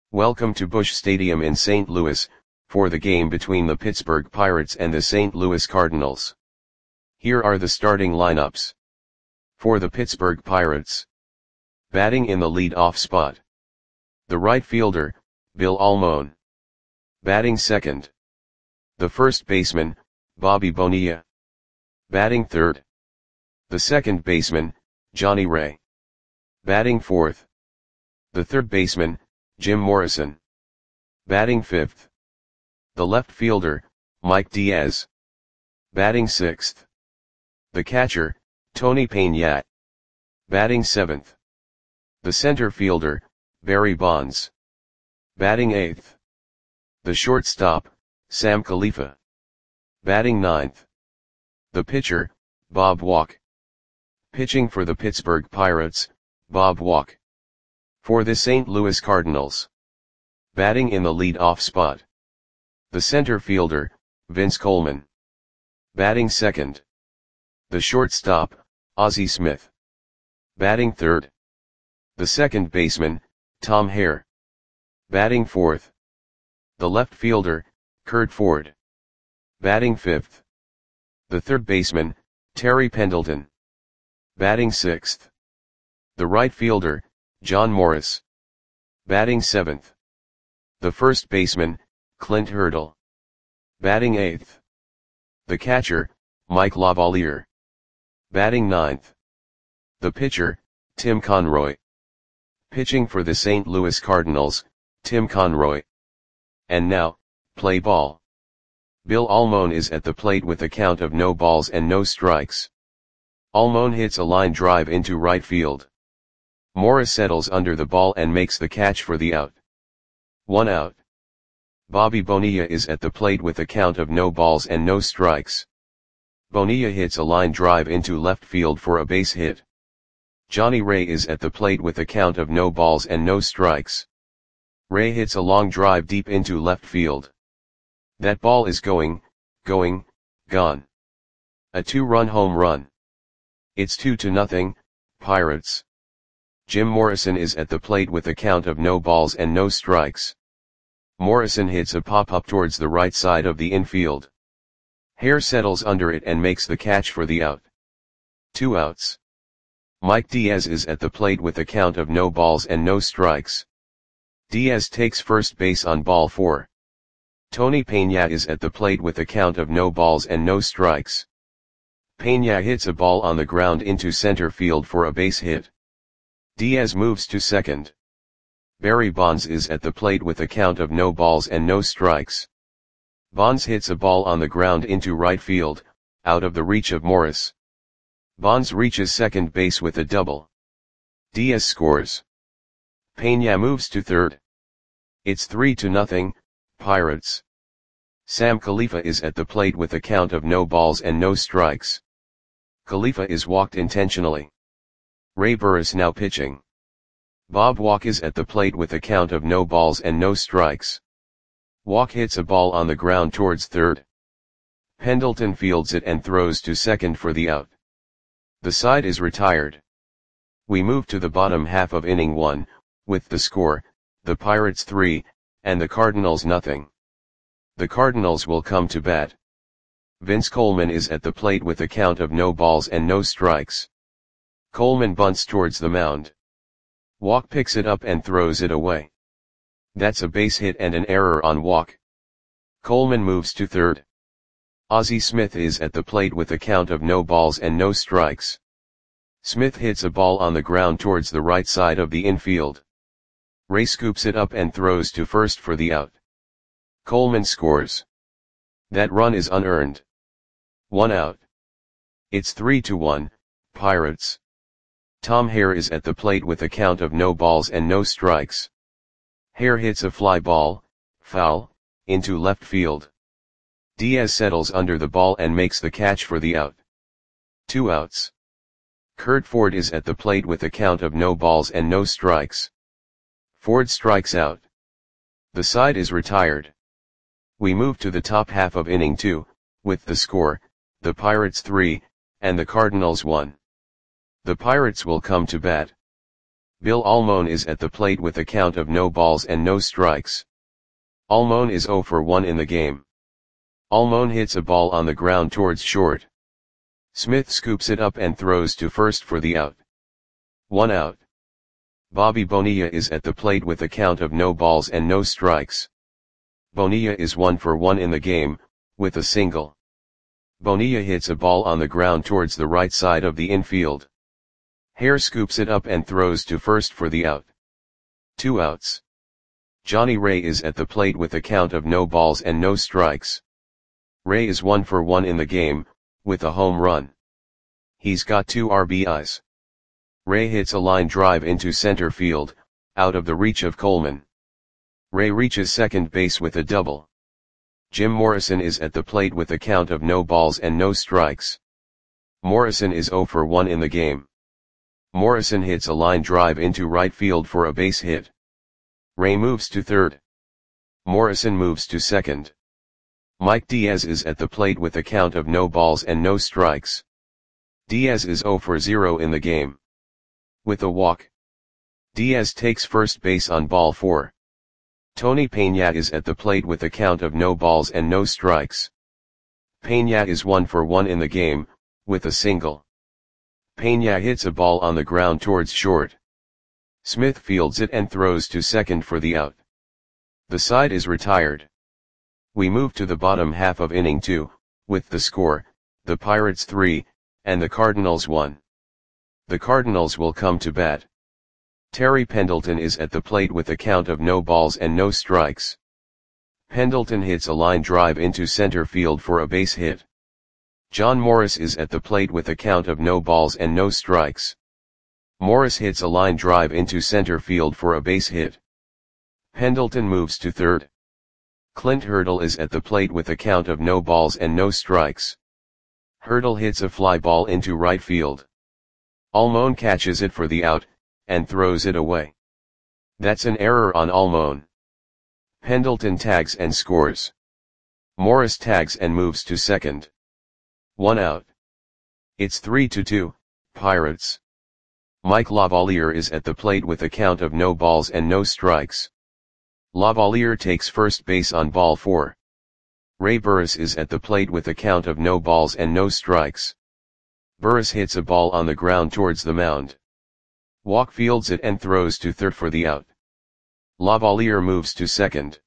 Welcome to Busch Stadium in St. Louis, for the game between the Pittsburgh Pirates and the St. Louis Cardinals. Here are the starting lineups. For the Pittsburgh Pirates. Batting in the lead-off spot. The right fielder, Bill Almon. Batting second. The first baseman, Bobby Bonilla. Batting third. The second baseman, Johnny Ray. Batting fourth. The third baseman, Jim Morrison. Batting fifth. The left fielder, Mike Diaz. Batting sixth. The catcher, Tony Peña. Batting seventh. The center fielder, Barry Bonds. Batting eighth. The shortstop, Sam Khalifa. Batting ninth. The pitcher, Bob Walk. Pitching for the Pittsburgh Pirates, Bob Walk. For the St. Louis Cardinals. Batting in the lead-off spot. The center fielder, Vince Coleman. Batting second. The shortstop, Ozzie Smith. Batting third. The second baseman, Tom Hare. Batting fourth. The left fielder, Curt Ford. Batting fifth. The third baseman, Terry Pendleton. Batting sixth. The right fielder, John Morris. Batting seventh. The first baseman, Clint Hurdle. Batting eighth. The catcher, Mike Lavalier. Batting ninth. The pitcher, Tim Conroy. Pitching for the St. Louis Cardinals, Tim Conroy. And now, play ball. Bill Almon is at the plate with a count of no balls and no strikes. Almon hits a line drive into right field. Morris settles under the ball and makes the catch for the out. 1 out. Bobby Bonilla is at the plate with a count of no balls and no strikes. Bonilla hits a line drive into left field for a base hit. Johnny Ray is at the plate with a count of no balls and no strikes. Ray hits a long drive deep into left field. That ball is gone. A 2-run home run. It's 2-0, Pirates. Jim Morrison is at the plate with a count of no balls and no strikes. Morrison hits a pop-up towards the right side of the infield. Hare settles under it and makes the catch for the out. 2 outs. Mike Diaz is at the plate with a count of no balls and no strikes. Diaz takes first base on ball 4. Tony Peña is at the plate with a count of no balls and no strikes. Peña hits a ball on the ground into center field for a base hit. Diaz moves to second. Barry Bonds is at the plate with a count of no balls and no strikes. Bonds hits a ball on the ground into right field, out of the reach of Morris. Bonds reaches second base with a double. Diaz scores. Peña moves to third. It's 3-0, Pirates. Sam Khalifa is at the plate with a count of no balls and no strikes. Khalifa is walked intentionally. Ray Burris now pitching. Bob Walk is at the plate with a count of no balls and no strikes. Walk hits a ball on the ground towards third. Pendleton fields it and throws to second for the out. The side is retired. We move to the bottom half of inning 1, with the score, the Pirates 3, and the Cardinals nothing. The Cardinals will come to bat. Vince Coleman is at the plate with a count of no balls and no strikes. Coleman bunts towards the mound. Walk picks it up and throws it away. That's a base hit and an error on Walk. Coleman moves to third. Ozzie Smith is at the plate with a count of no balls and no strikes. Smith hits a ball on the ground towards the right side of the infield. Ray scoops it up and throws to first for the out. Coleman scores. That run is unearned. 1 out. It's 3-1, Pirates. Tom Hare is at the plate with a count of no balls and no strikes. Hare hits a fly ball, foul, into left field. Diaz settles under the ball and makes the catch for the out. 2 outs. Curt Ford is at the plate with a count of no balls and no strikes. Ford strikes out. The side is retired. We move to the top half of inning 2, with the score, the Pirates 3, and the Cardinals 1. The Pirates will come to bat. Bill Almon is at the plate with a count of no balls and no strikes. Almon is 0 for 1 in the game. Almon hits a ball on the ground towards short. Smith scoops it up and throws to first for the out. 1 out. Bobby Bonilla is at the plate with a count of no balls and no strikes. Bonilla is 1 for 1 in the game, with a single. Bonilla hits a ball on the ground towards the right side of the infield. Hare scoops it up and throws to first for the out. 2 outs. Johnny Ray is at the plate with a count of no balls and no strikes. Ray is 1 for 1 in the game, with a home run. He's got 2 RBIs. Ray hits a line drive into center field, out of the reach of Coleman. Ray reaches second base with a double. Jim Morrison is at the plate with a count of no balls and no strikes. Morrison is 0 for 1 in the game. Morrison hits a line drive into right field for a base hit. Ray moves to third. Morrison moves to second. Mike Diaz is at the plate with a count of no balls and no strikes. Diaz is 0 for 0 in the game. With a walk, Diaz takes first base on ball 4. Tony Peña is at the plate with a count of no balls and no strikes. Peña is 1 for 1 in the game, with a single. Peña hits a ball on the ground towards short. Smith fields it and throws to second for the out. The side is retired. We move to the bottom half of inning 2, with the score, the Pirates 3, and the Cardinals 1. The Cardinals will come to bat. Terry Pendleton is at the plate with a count of no balls and no strikes. Pendleton hits a line drive into center field for a base hit. John Morris is at the plate with a count of no balls and no strikes. Morris hits a line drive into center field for a base hit. Pendleton moves to third. Clint Hurdle is at the plate with a count of no balls and no strikes. Hurdle hits a fly ball into right field. Almon catches it for the out, and throws it away. That's an error on Almon. Pendleton tags and scores. Morris tags and moves to second. 1 out. It's 3-2, Pirates. Mike Lavalier is at the plate with a count of no balls and no strikes. Lavalier takes first base on ball 4. Ray Burris is at the plate with a count of no balls and no strikes. Burris hits a ball on the ground towards the mound. Walk fields it and throws to third for the out. Lavalier moves to second.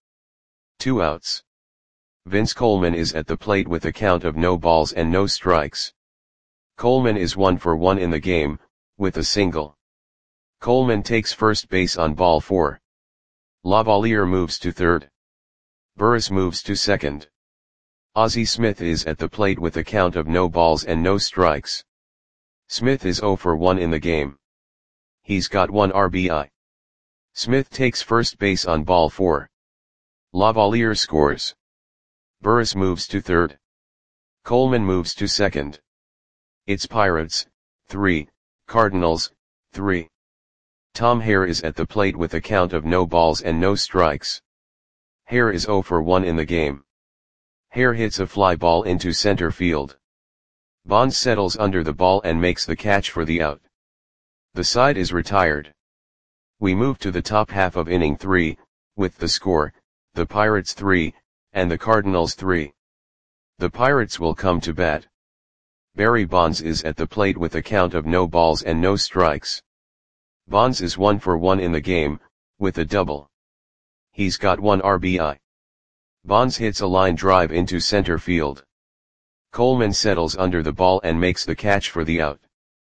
2 outs. Vince Coleman is at the plate with a count of no balls and no strikes. Coleman is 1 for 1 in the game, with a single. Coleman takes first base on ball 4. Lavalier moves to third. Burris moves to second. Ozzie Smith is at the plate with a count of no balls and no strikes. Smith is 0 for 1 in the game. He's got 1 RBI. Smith takes first base on ball 4. Lavalier scores. Burris moves to third. Coleman moves to second. It's Pirates, 3, Cardinals, 3. Tom Hare is at the plate with a count of no balls and no strikes. Hare is 0 for 1 in the game. Hare hits a fly ball into center field. Bonds settles under the ball and makes the catch for the out. The side is retired. We move to the top half of inning 3, with the score, the Pirates 3, and the Cardinals 3. The Pirates will come to bat. Barry Bonds is at the plate with a count of no balls and no strikes. Bonds is 1 for 1 in the game, with a double. He's got 1 RBI. Bonds hits a line drive into center field. Coleman settles under the ball and makes the catch for the out.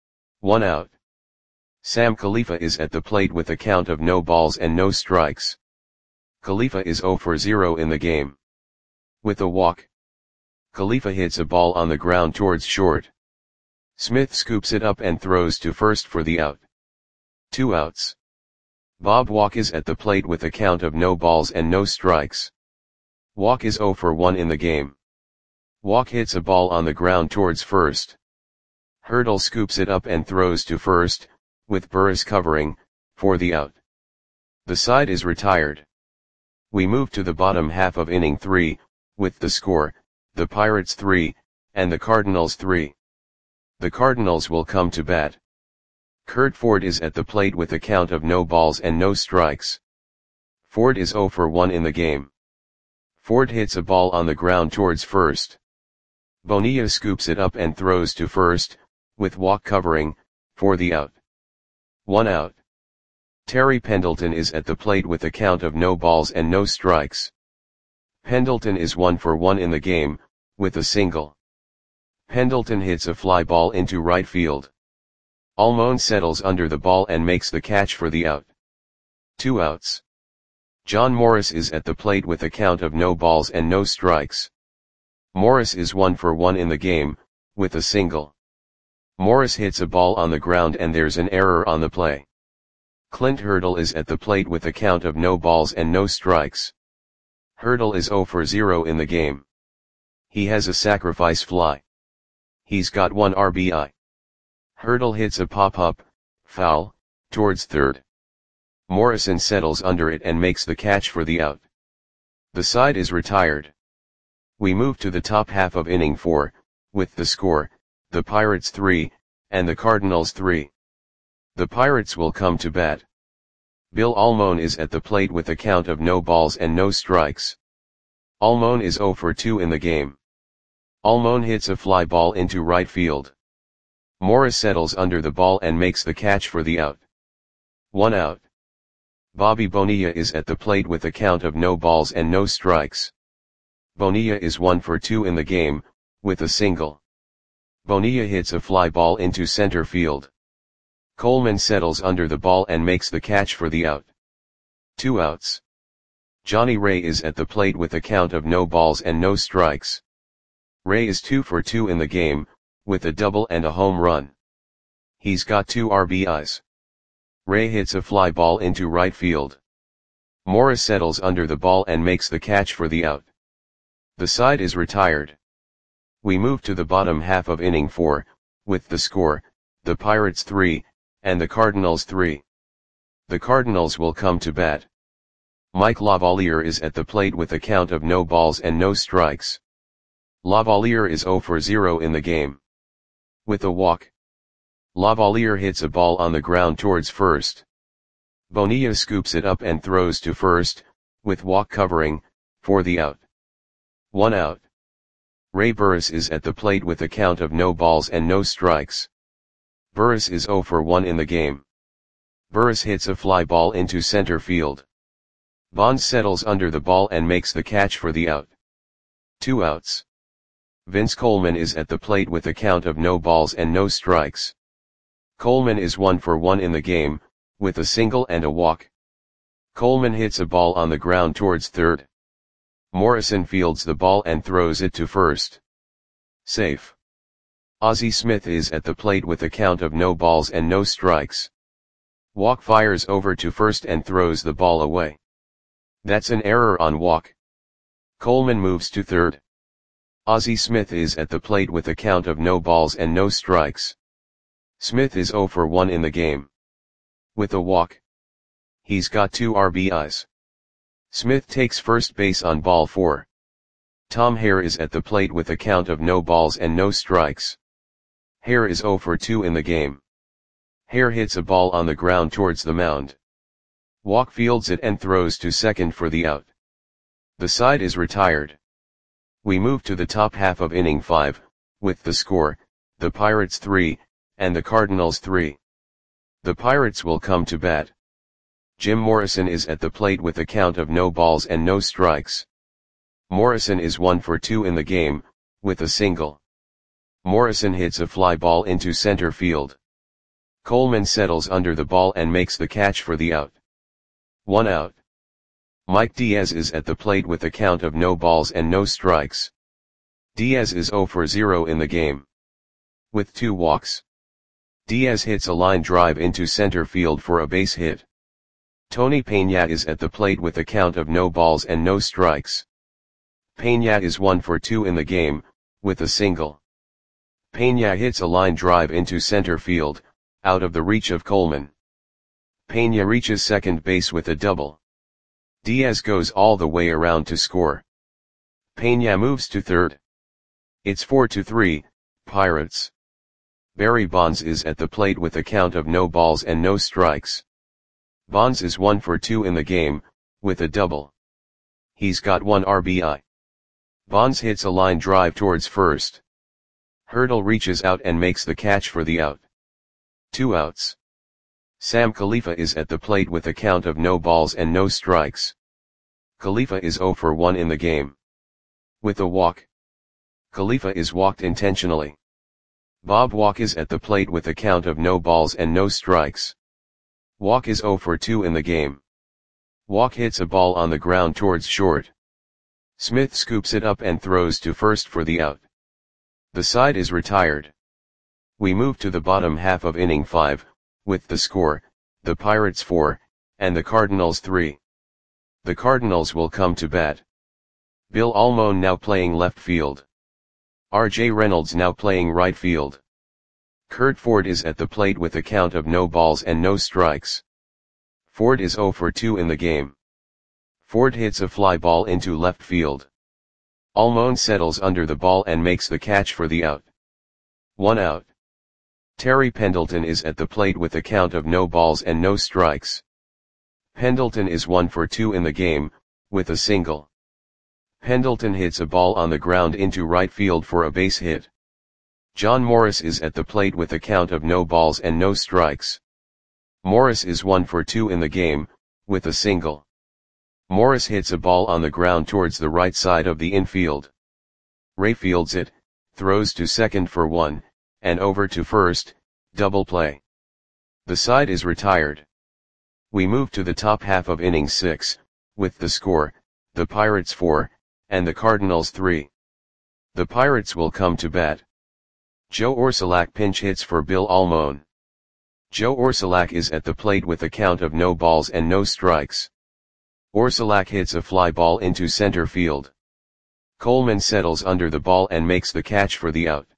1 out. Sam Khalifa is at the plate with a count of no balls and no strikes. Khalifa is 0 for 0 in the game. With a walk, Khalifa hits a ball on the ground towards short. Smith scoops it up and throws to first for the out. 2 outs. Bob Walk is at the plate with a count of no balls and no strikes. Walk is 0 for 1 in the game. Walk hits a ball on the ground towards first. Hurdle scoops it up and throws to first, with Burris covering, for the out. The side is retired. We move to the bottom half of inning 3, with the score, the Pirates 3, and the Cardinals 3. The Cardinals will come to bat. Curt Ford is at the plate with a count of no balls and no strikes. Ford is 0 for 1 in the game. Ford hits a ball on the ground towards first. Bonilla scoops it up and throws to first, with walk covering, for the out. 1 out. Terry Pendleton is at the plate with a count of no balls and no strikes. Pendleton is 1 for 1 in the game, with a single. Pendleton hits a fly ball into right field. Almon settles under the ball and makes the catch for the out. 2 outs. John Morris is at the plate with a count of no balls and no strikes. Morris is 1 for 1 in the game, with a single. Morris hits a ball on the ground and there's an error on the play. Clint Hurdle is at the plate with a count of no balls and no strikes. Hurdle is 0 for 0 in the game. He has a sacrifice fly. He's got 1 RBI. Hurdle hits a pop-up, foul, towards third. Morrison settles under it and makes the catch for the out. The side is retired. We move to the top half of inning 4, with the score, the Pirates 3, and the Cardinals 3. The Pirates will come to bat. Bill Almon is at the plate with a count of no balls and no strikes. Almon is 0 for 2 in the game. Almon hits a fly ball into right field. Morris settles under the ball and makes the catch for the out. 1 out. Bobby Bonilla is at the plate with a count of no balls and no strikes. Bonilla is 1 for 2 in the game, with a single. Bonilla hits a fly ball into center field. Coleman settles under the ball and makes the catch for the out. 2 outs. Johnny Ray is at the plate with a count of no balls and no strikes. Ray is 2 for 2 in the game, with a double and a home run. He's got 2 RBIs. Ray hits a fly ball into right field. Morris settles under the ball and makes the catch for the out. The side is retired. We move to the bottom half of inning 4, with the score, the Pirates 3, and the Cardinals 3. The Cardinals will come to bat. Mike Lavalier is at the plate with a count of no balls and no strikes. Lavalier is 0 for 0 in the game. With a walk. Lavalier hits a ball on the ground towards first. Bonilla scoops it up and throws to first, with walk covering, for the out. 1 out. Ray Burris is at the plate with a count of no balls and no strikes. Burris is 0 for 1 in the game. Burris hits a fly ball into center field. Bonds settles under the ball and makes the catch for the out. 2 outs. Vince Coleman is at the plate with a count of no balls and no strikes. Coleman is 1 for 1 in the game, with a single and a walk. Coleman hits a ball on the ground towards third. Morrison fields the ball and throws it to first. Safe. Ozzie Smith is at the plate with a count of no balls and no strikes. Walk fires over to first and throws the ball away. That's an error on walk. Coleman moves to third. Ozzie Smith is at the plate with a count of no balls and no strikes. Smith is 0 for 1 in the game. With a walk. He's got 2 RBIs. Smith takes first base on ball 4. Tom Hare is at the plate with a count of no balls and no strikes. Hare is 0 for 2 in the game. Hare hits a ball on the ground towards the mound. Walk fields it and throws to second for the out. The side is retired. We move to the top half of inning 5, with the score, the Pirates 3, and the Cardinals 3. The Pirates will come to bat. Jim Morrison is at the plate with a count of no balls and no strikes. Morrison is 1 for 2 in the game, with a single. Morrison hits a fly ball into center field. Coleman settles under the ball and makes the catch for the out. 1 out. Mike Diaz is at the plate with a count of no balls and no strikes. Diaz is 0 for 0 in the game. With 2 walks. Diaz hits a line drive into center field for a base hit. Tony Peña is at the plate with a count of no balls and no strikes. Peña is 1 for 2 in the game, with a single. Peña hits a line drive into center field, out of the reach of Coleman. Peña reaches second base with a double. Diaz goes all the way around to score. Peña moves to third. It's 4-3, Pirates. Barry Bonds is at the plate with a count of no balls and no strikes. Bonds is 1 for 2 in the game, with a double. He's got 1 RBI. Bonds hits a line drive towards first. Hurdle reaches out and makes the catch for the out. 2 outs. Sam Khalifa is at the plate with a count of no balls and no strikes. Khalifa is 0 for 1 in the game. With a walk. Khalifa is walked intentionally. Bob Walk is at the plate with a count of no balls and no strikes. Walk is 0 for 2 in the game. Walk hits a ball on the ground towards short. Smith scoops it up and throws to first for the out. The side is retired. We move to the bottom half of inning 5, with the score, the Pirates 4, and the Cardinals 3. The Cardinals will come to bat. Bill Almon now playing left field. R.J. Reynolds now playing right field. Curt Ford is at the plate with a count of no balls and no strikes. Ford is 0 for 2 in the game. Ford hits a fly ball into left field. Almon settles under the ball and makes the catch for the out. 1 out. Terry Pendleton is at the plate with a count of no balls and no strikes. Pendleton is 1 for 2 in the game, with a single. Pendleton hits a ball on the ground into right field for a base hit. John Morris is at the plate with a count of no balls and no strikes. Morris is 1 for 2 in the game, with a single. Morris hits a ball on the ground towards the right side of the infield. Ray fields it, throws to second for 1, and over to first, double play. The side is retired. We move to the top half of inning 6, with the score, the Pirates 4, and the Cardinals 3. The Pirates will come to bat. Joe Orsulak pinch hits for Bill Almon. Joe Orsulak is at the plate with a count of no balls and no strikes. Orsulak hits a fly ball into center field. Coleman settles under the ball and makes the catch for the out.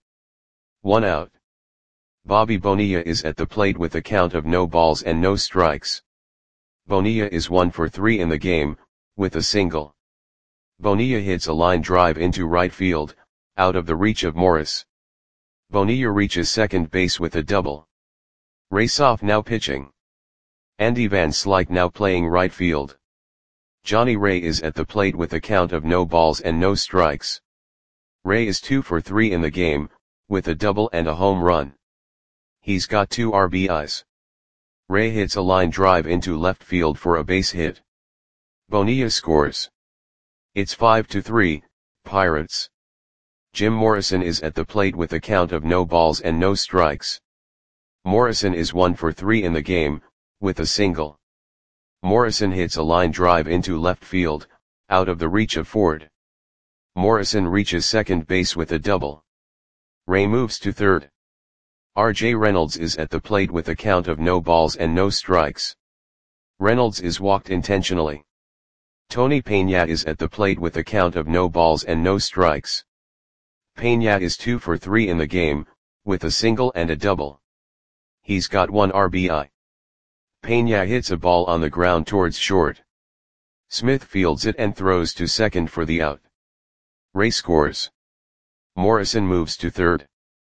1 out. Bobby Bonilla is at the plate with a count of no balls and no strikes. Bonilla is 1 for 3 in the game, with a single. Bonilla hits a line drive into right field, out of the reach of Morris. Bonilla reaches second base with a double. Ray Soff now pitching. Andy Van Slyke now playing right field. Johnny Ray is at the plate with a count of no balls and no strikes. Ray is 2 for 3 in the game, with a double and a home run. He's got 2 RBIs. Ray hits a line drive into left field for a base hit. Bonilla scores. It's 5-3, Pirates. Jim Morrison is at the plate with a count of no balls and no strikes. Morrison is 1 for 3 in the game, with a single. Morrison hits a line drive into left field, out of the reach of Ford. Morrison reaches second base with a double. Ray moves to third. R.J. Reynolds is at the plate with a count of no balls and no strikes. Reynolds is walked intentionally. Tony Peña is at the plate with a count of no balls and no strikes. Peña is 2 for 3 in the game, with a single and a double. He's got 1 RBI. Peña hits a ball on the ground towards short. Smith fields it and throws to second for the out. Ray scores. Morrison moves to third.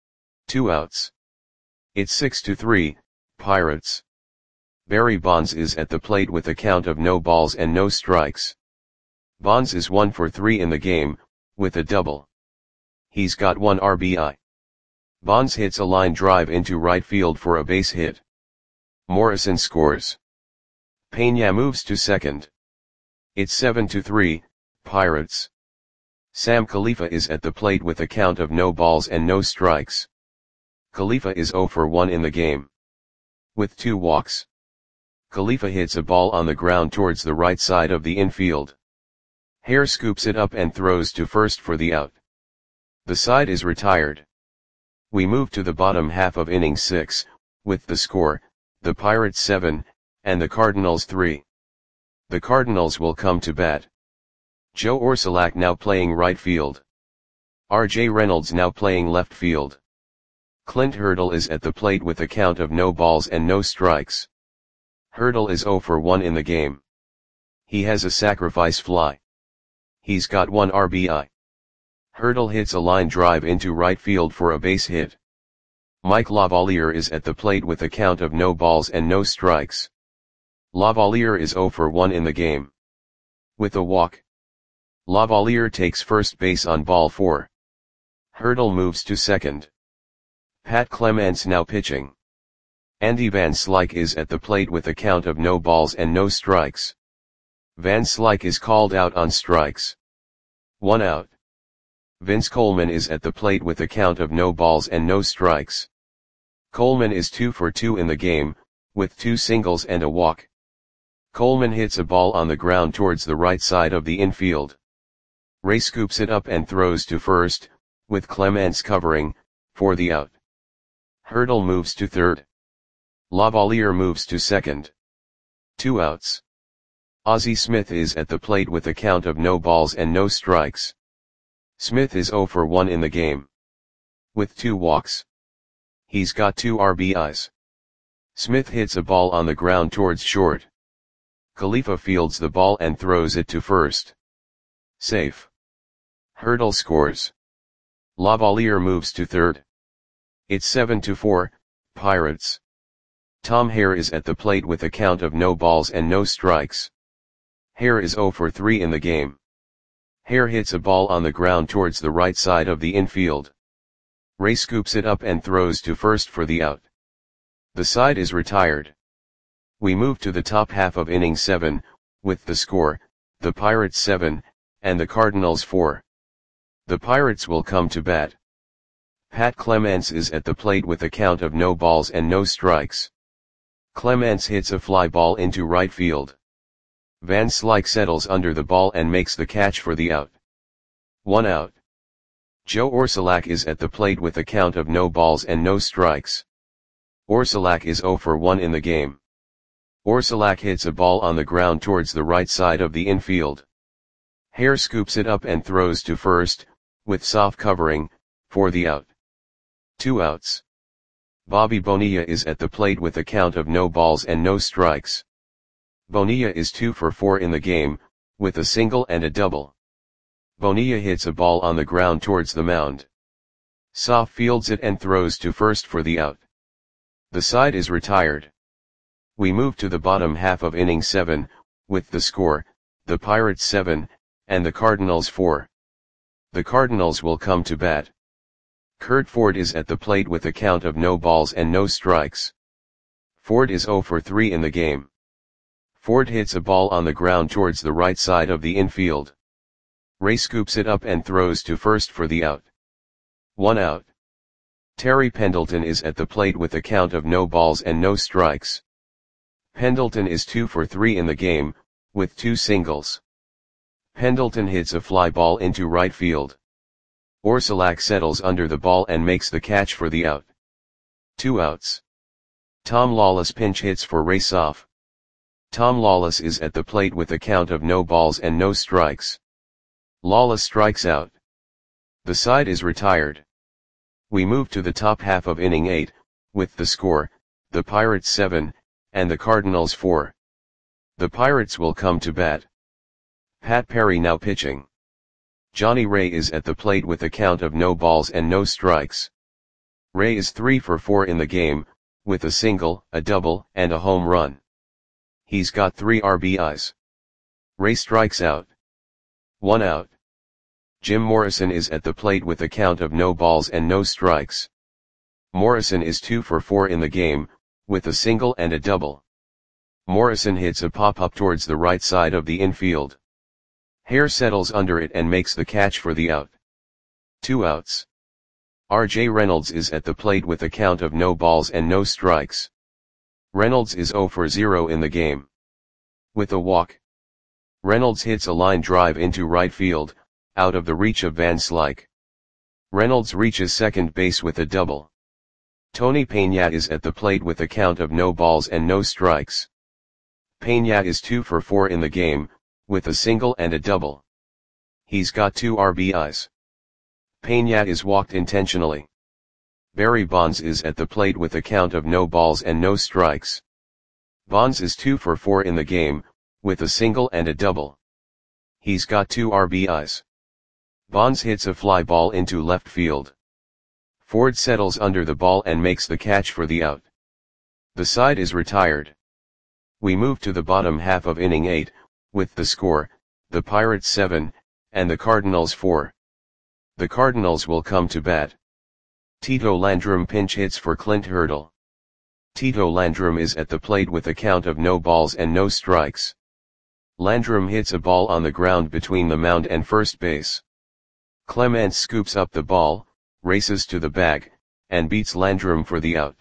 2 outs. It's 6-3, Pirates. Barry Bonds is at the plate with a count of no balls and no strikes. Bonds is 1 for 3 in the game, with a double. He's got 1 RBI. Bonds hits a line drive into right field for a base hit. Morrison scores. Peña moves to second. It's 7-3, Pirates. Sam Khalifa is at the plate with a count of no balls and no strikes. Khalifa is 0 for 1 in the game. With 2 walks. Khalifa hits a ball on the ground towards the right side of the infield. Hare scoops it up and throws to first for the out. The side is retired. We move to the bottom half of inning 6, with the score, the Pirates 7, and the Cardinals 3. The Cardinals will come to bat. Joe Orsulak now playing right field. R.J. Reynolds now playing left field. Clint Hurdle is at the plate with a count of no balls and no strikes. Hurdle is 0 for 1 in the game. He has a sacrifice fly. He's got 1 RBI. Hurdle hits a line drive into right field for a base hit. Mike Lavalier is at the plate with a count of no balls and no strikes. Lavalier is 0 for 1 in the game. With a walk, Lavalier takes first base on ball 4. Hurdle moves to second. Pat Clements now pitching. Andy Van Slyke is at the plate with a count of no balls and no strikes. Van Slyke is called out on strikes. 1 out. Vince Coleman is at the plate with a count of no balls and no strikes. Coleman is 2 for 2 in the game, with 2 singles and a walk. Coleman hits a ball on the ground towards the right side of the infield. Ray scoops it up and throws to first, with Clements covering, for the out. Hurdle moves to third. Lavalier moves to second. 2 outs. Ozzie Smith is at the plate with a count of no balls and no strikes. Smith is 0 for 1 in the game. With 2 walks. He's got 2 RBIs. Smith hits a ball on the ground towards short. Khalifa fields the ball and throws it to first. Safe. Hurdle scores. Lavalier moves to third. It's 7-4, Pirates. Tom Hare is at the plate with a count of no balls and no strikes. Hare is 0 for 3 in the game. Hare hits a ball on the ground towards the right side of the infield. Ray scoops it up and throws to first for the out. The side is retired. We move to the top half of inning 7, with the score, the Pirates 7, and the Cardinals 4. The Pirates will come to bat. Pat Clements is at the plate with a count of no balls and no strikes. Clements hits a fly ball into right field. Van Slyke settles under the ball and makes the catch for the out. 1 out. Joe Orsulak is at the plate with a count of no balls and no strikes. Orsulak is 0 for 1 in the game. Orsulak hits a ball on the ground towards the right side of the infield. Hare scoops it up and throws to first, with soft covering, for the out. 2 outs. Bobby Bonilla is at the plate with a count of no balls and no strikes. Bonilla is 2 for 4 in the game, with a single and a double. Bonilla hits a ball on the ground towards the mound. Soft fields it and throws to first for the out. The side is retired. We move to the bottom half of inning 7, with the score, the Pirates 7, and the Cardinals 4. The Cardinals will come to bat. Curt Ford is at the plate with a count of no balls and no strikes. Ford is 0 for 3 in the game. Ford hits a ball on the ground towards the right side of the infield. Ray scoops it up and throws to first for the out. 1 out. Terry Pendleton is at the plate with a count of no balls and no strikes. Pendleton is 2 for 3 in the game, with 2 singles. Pendleton hits a fly ball into right field. Orsulak settles under the ball and makes the catch for the out. 2 outs. Tom Lawless pinch hits for Ray Soff. Tom Lawless is at the plate with a count of no balls and no strikes. Lawless strikes out. The side is retired. We move to the top half of inning 8, with the score, the Pirates 7, and the Cardinals 4. The Pirates will come to bat. Pat Perry now pitching. Johnny Ray is at the plate with a count of no balls and no strikes. Ray is 3 for 4 in the game, with a single, a double, and a home run. He's got 3 RBIs. Ray strikes out. 1 out. Jim Morrison is at the plate with a count of no balls and no strikes. Morrison is 2 for 4 in the game, with a single and a double. Morrison hits a pop-up towards the right side of the infield. Hare settles under it and makes the catch for the out. 2 outs. R.J. Reynolds is at the plate with a count of no balls and no strikes. Reynolds is 0 for 0 in the game. With a walk, Reynolds hits a line drive into right field, out of the reach of Van Slyke. Reynolds reaches second base with a double. Tony Peña is at the plate with a count of no balls and no strikes. Peña is 2 for 4 in the game, with a single and a double. He's got 2 RBIs. Peña is walked intentionally. Barry Bonds is at the plate with a count of no balls and no strikes. Bonds is 2 for 4 in the game, with a single and a double. He's got 2 RBIs. Bonds hits a fly ball into left field. Ford settles under the ball and makes the catch for the out. The side is retired. We move to the bottom half of inning 8, with the score, the Pirates 7, and the Cardinals 4. The Cardinals will come to bat. Tito Landrum pinch hits for Clint Hurdle. Tito Landrum is at the plate with a count of no balls and no strikes. Landrum hits a ball on the ground between the mound and first base. Clements scoops up the ball, races to the bag, and beats Landrum for the out.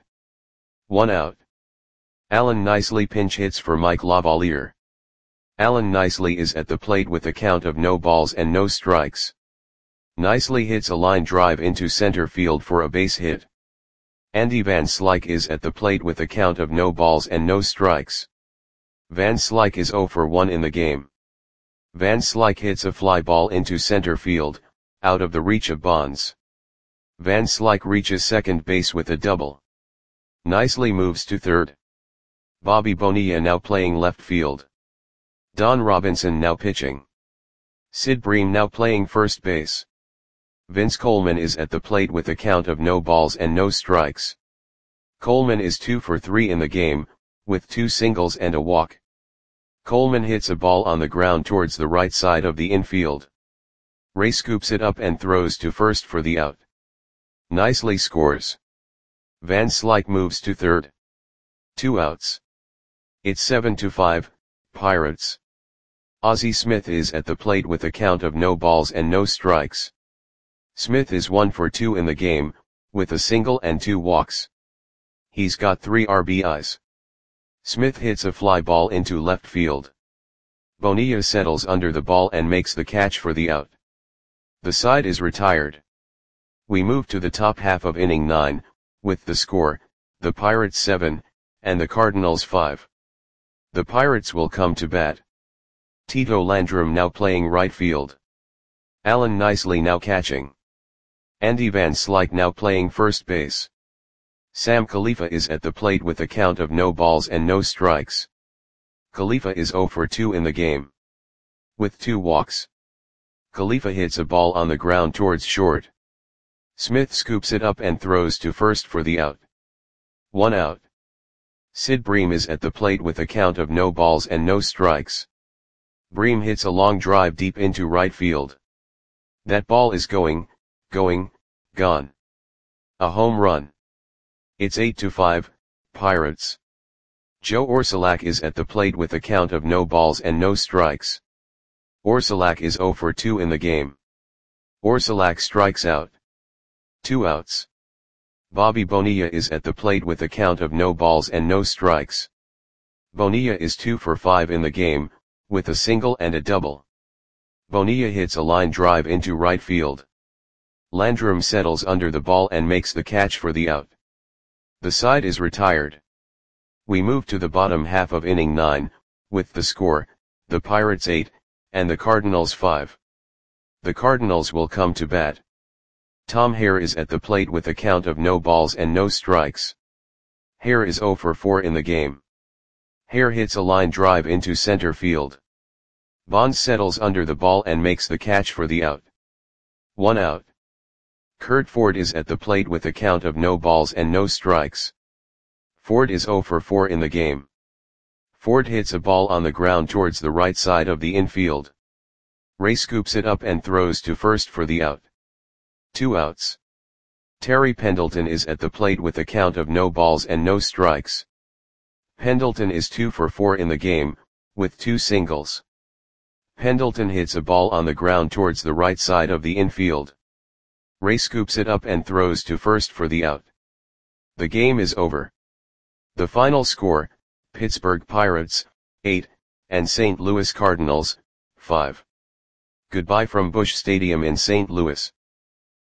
1 out. Alan Nicely pinch hits for Mike Lavalier. Alan Nicely is at the plate with a count of no balls and no strikes. Nicely hits a line drive into center field for a base hit. Andy Van Slyke is at the plate with a count of no balls and no strikes. Van Slyke is 0 for 1 in the game. Van Slyke hits a fly ball into center field, out of the reach of Bonds. Van Slyke reaches second base with a double. Nicely moves to third. Bobby Bonilla now playing left field. Don Robinson now pitching. Sid Bream now playing first base. Vince Coleman is at the plate with a count of no balls and no strikes. Coleman is 2 for 3 in the game, with 2 singles and a walk. Coleman hits a ball on the ground towards the right side of the infield. Ray scoops it up and throws to first for the out. Nicely scores. Van Slyke moves to third. 2 outs. It's 7-5, Pirates. Ozzie Smith is at the plate with a count of no balls and no strikes. Smith is 1 for 2 in the game, with a single and 2 walks. He's got 3 RBIs. Smith hits a fly ball into left field. Bonilla settles under the ball and makes the catch for the out. The side is retired. We move to the top half of inning 9, with the score, the Pirates 7, and the Cardinals 5. The Pirates will come to bat. Tito Landrum now playing right field. Alan Nicely now catching. Andy Van Slyke now playing first base. Sam Khalifa is at the plate with a count of no balls and no strikes. Khalifa is 0 for 2 in the game. With 2 walks. Khalifa hits a ball on the ground towards short. Smith scoops it up and throws to first for the out. 1 out. Sid Bream is at the plate with a count of no balls and no strikes. Bream hits a long drive deep into right field. That ball is gone. A home run. It's 8-5, Pirates. Joe Orsulak is at the plate with a count of no balls and no strikes. Orsulak is 0 for 2 in the game. Orsulak strikes out. 2 outs. Bobby Bonilla is at the plate with a count of no balls and no strikes. Bonilla is 2 for 5 in the game, with a single and a double. Bonilla hits a line drive into right field. Landrum settles under the ball and makes the catch for the out. The side is retired. We move to the bottom half of inning 9, with the score, the Pirates 8, and the Cardinals 5. The Cardinals will come to bat. Tom Hare is at the plate with a count of no balls and no strikes. Hare is 0 for 4 in the game. Hare hits a line drive into center field. Bonds settles under the ball and makes the catch for the out. 1 out. Curt Ford is at the plate with a count of no balls and no strikes. Ford is 0 for 4 in the game. Ford hits a ball on the ground towards the right side of the infield. Ray scoops it up and throws to first for the out. 2 outs. Terry Pendleton is at the plate with a count of no balls and no strikes. Pendleton is 2 for 4 in the game, with 2 singles. Pendleton hits a ball on the ground towards the right side of the infield. Ray scoops it up and throws to first for the out. The game is over. The final score, Pittsburgh Pirates, 8, and St. Louis Cardinals, 5. Goodbye from Busch Stadium in St. Louis.